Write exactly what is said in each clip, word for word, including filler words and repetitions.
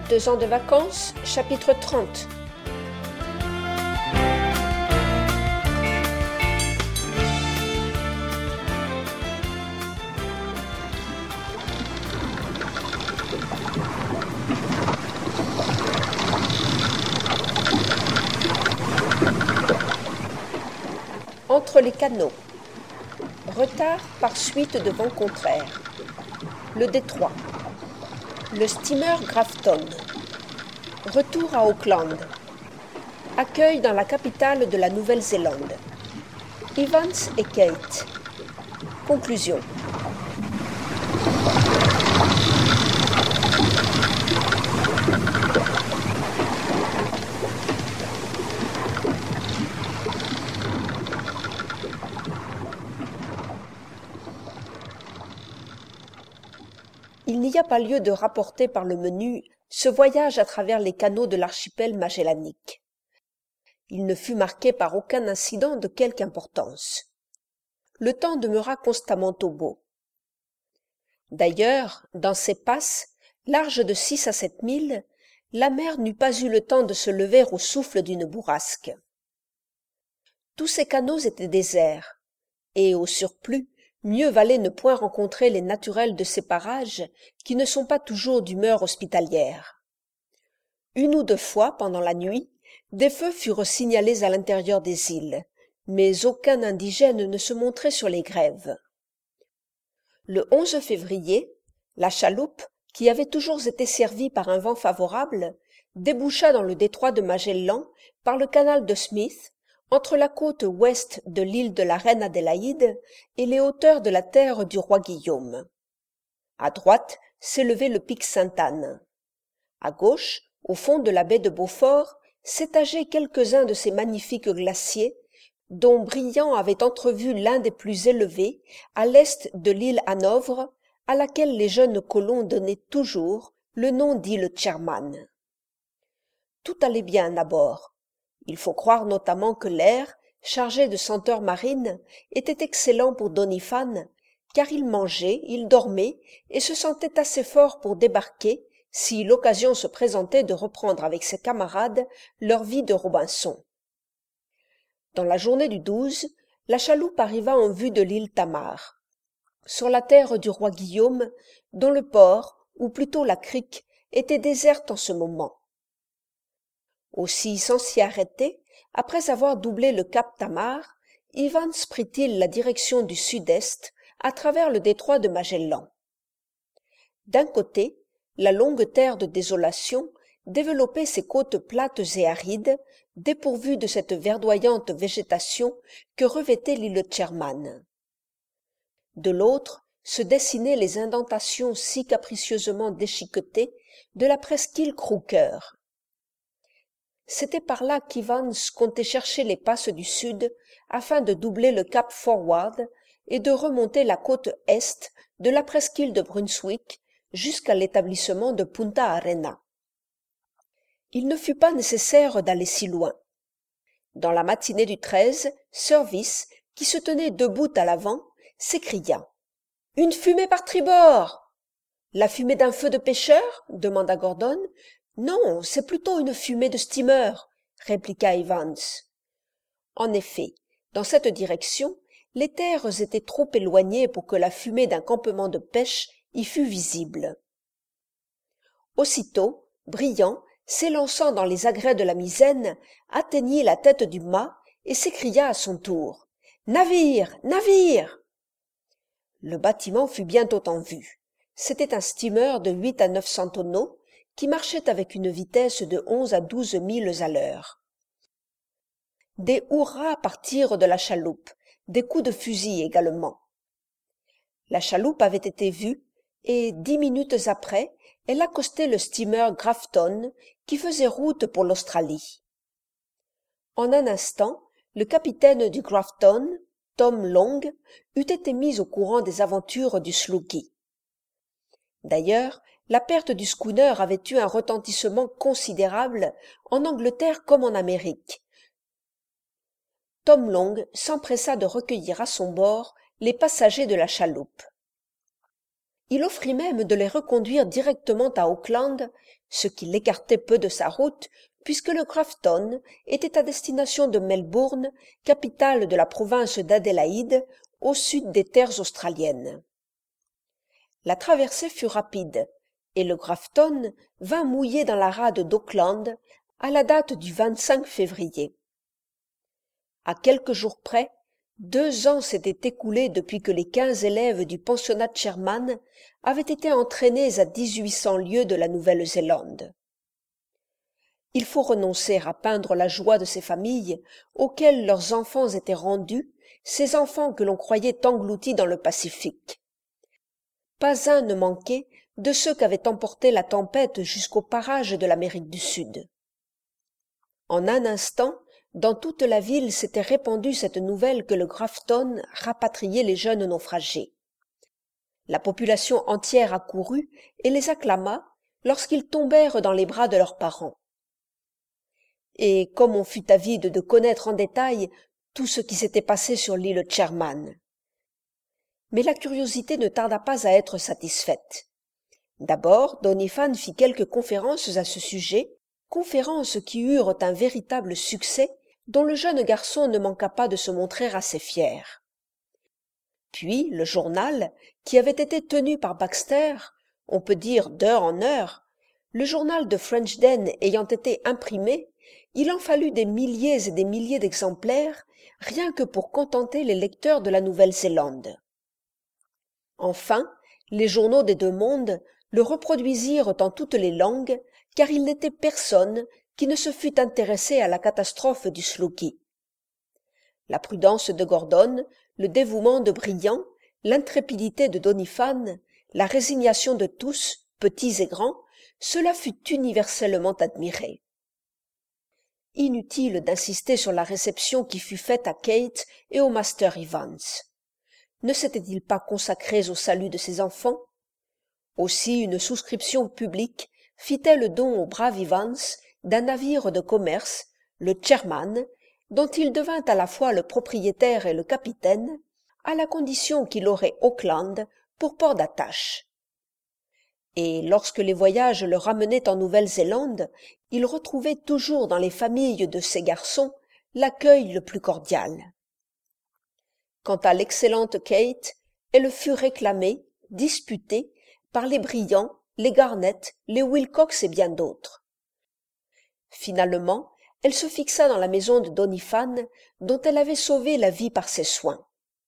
Deux ans de vacances, chapitre trente. Entre les canaux. Retard par suite de vent contraire. Le détroit. Le steamer Grafton. Retour à Auckland. Accueil dans la capitale de la Nouvelle-Zélande. Evans et Kate. Conclusion. Il n'y a pas lieu de rapporter par le menu ce voyage à travers les canaux de l'archipel magellanique. Il ne fut marqué par aucun incident de quelque importance. Le temps demeura constamment au beau. D'ailleurs, dans ces passes, larges de six à sept milles, la mer n'eut pas eu le temps de se lever au souffle d'une bourrasque. Tous ces canaux étaient déserts, et au surplus, mieux valait ne point rencontrer les naturels de ces parages qui ne sont pas toujours d'humeur hospitalière. Une ou deux fois, pendant la nuit, des feux furent signalés à l'intérieur des îles, mais aucun indigène ne se montrait sur les grèves. Le onze février, la chaloupe, qui avait toujours été servie par un vent favorable, déboucha dans le détroit de Magellan par le canal de Smith, entre la côte ouest de l'île de la Reine Adélaïde et les hauteurs de la terre du roi Guillaume. À droite s'élevait le pic Sainte-Anne. À gauche, au fond de la baie de Beaufort, s'étageaient quelques-uns de ces magnifiques glaciers, dont Briand avait entrevu l'un des plus élevés, à l'est de l'île Hanovre, à laquelle les jeunes colons donnaient toujours le nom d'île Sherman. Tout allait bien à bord. Il faut croire notamment que l'air, chargé de senteurs marines, était excellent pour Doniphan, car il mangeait, il dormait et se sentait assez fort pour débarquer si l'occasion se présentait de reprendre avec ses camarades leur vie de Robinson. Dans la journée du douze, la chaloupe arriva en vue de l'île Tamar, sur la terre du roi Guillaume, dont le port, ou plutôt la crique, était déserte en ce moment. Aussi, sans s'y arrêter, après avoir doublé le cap Tamar, Evans prit-il la direction du sud-est à travers le détroit de Magellan. D'un côté, la longue terre de désolation développait ses côtes plates et arides, dépourvues de cette verdoyante végétation que revêtait l'île Sherman. De l'autre, se dessinaient les indentations si capricieusement déchiquetées de la presqu'île Crooker. C'était par là qu'Evans comptait chercher les passes du sud afin de doubler le cap Forward et de remonter la côte est de la presqu'île de Brunswick jusqu'à l'établissement de Punta Arena. Il ne fut pas nécessaire d'aller si loin. Dans la matinée du treize, Service, qui se tenait debout à l'avant, s'écria « Une fumée par tribord !»« La fumée d'un feu de pêcheur ?» demanda Gordon. « Non, c'est plutôt une fumée de steamer, » répliqua Evans. En effet, dans cette direction, les terres étaient trop éloignées pour que la fumée d'un campement de pêche y fût visible. Aussitôt, Briand, s'élançant dans les agrès de la misaine, atteignit la tête du mât et s'écria à son tour « Navire! Navire !» Le bâtiment fut bientôt en vue. C'était un steamer de huit à neuf cents tonneaux, qui marchait avec une vitesse de onze à douze milles à l'heure. Des hurrahs partirent de la chaloupe, des coups de fusil également. La chaloupe avait été vue, et dix minutes après, elle accostait le steamer Grafton, qui faisait route pour l'Australie. En un instant, le capitaine du Grafton, Tom Long, eût été mis au courant des aventures du Slooky. D'ailleurs, la perte du schooner avait eu un retentissement considérable en Angleterre comme en Amérique. Tom Long s'empressa de recueillir à son bord les passagers de la chaloupe. Il offrit même de les reconduire directement à Auckland, ce qui l'écartait peu de sa route, puisque le Grafton était à destination de Melbourne, capitale de la province d'Adélaïde, au sud des terres australiennes. La traversée fut rapide, et le Grafton vint mouiller dans la rade d'Auckland à la date du vingt-cinq février. À quelques jours près, deux ans s'étaient écoulés depuis que les quinze élèves du pensionnat de Sherman avaient été entraînés à dix-huit cents lieues de la Nouvelle-Zélande. Il faut renoncer à peindre la joie de ces familles auxquelles leurs enfants étaient rendus, ces enfants que l'on croyait engloutis dans le Pacifique. Pas un ne manquait de ceux qu'avait emporté la tempête jusqu'aux parages de l'Amérique du Sud. En un instant, dans toute la ville s'était répandue cette nouvelle que le Grafton rapatriait les jeunes naufragés. La population entière accourut et les acclama lorsqu'ils tombèrent dans les bras de leurs parents. Et comme on fut avide de connaître en détail tout ce qui s'était passé sur l'île Sherman. Mais la curiosité ne tarda pas à être satisfaite. D'abord, Doniphan fit quelques conférences à ce sujet, conférences qui eurent un véritable succès, dont le jeune garçon ne manqua pas de se montrer assez fier. Puis le journal, qui avait été tenu par Baxter, on peut dire d'heure en heure, le journal de Frenchden ayant été imprimé, il en fallut des milliers et des milliers d'exemplaires, rien que pour contenter les lecteurs de la Nouvelle-Zélande. Enfin, les journaux des deux mondes le reproduisirent en toutes les langues, car il n'était personne qui ne se fût intéressé à la catastrophe du Slooky. La prudence de Gordon, le dévouement de Briand, l'intrépidité de Doniphan, la résignation de tous, petits et grands, cela fut universellement admiré. Inutile d'insister sur la réception qui fut faite à Kate et au master Evans. Ne s'étaient-ils pas consacrés au salut de ses enfants? Aussi une souscription publique fit-elle don au brave Evans d'un navire de commerce, le Sherman, dont il devint à la fois le propriétaire et le capitaine, à la condition qu'il aurait Auckland pour port d'attache. Et lorsque les voyages le ramenaient en Nouvelle-Zélande, il retrouvait toujours dans les familles de ses garçons l'accueil le plus cordial. Quant à l'excellente Kate, elle fut réclamée, disputée, par les Briand, les Garnett, les Wilcox et bien d'autres. Finalement, elle se fixa dans la maison de Doniphan, dont elle avait sauvé la vie par ses soins.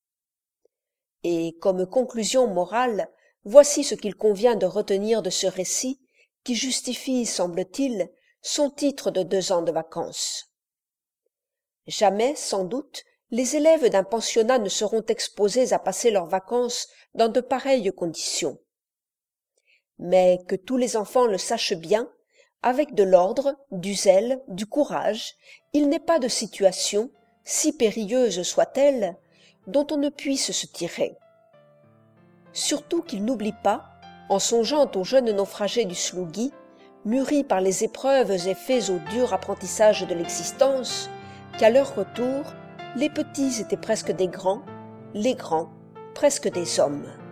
Et comme conclusion morale, voici ce qu'il convient de retenir de ce récit, qui justifie, semble-t-il, son titre de deux ans de vacances. Jamais, sans doute, les élèves d'un pensionnat ne seront exposés à passer leurs vacances dans de pareilles conditions. Mais que tous les enfants le sachent bien, avec de l'ordre, du zèle, du courage, il n'est pas de situation, si périlleuse soit-elle, dont on ne puisse se tirer. Surtout qu'ils n'oublient pas, en songeant aux jeunes naufragés du Sloogy, mûris par les épreuves et faits au dur apprentissage de l'existence, qu'à leur retour, les petits étaient presque des grands, les grands presque des hommes.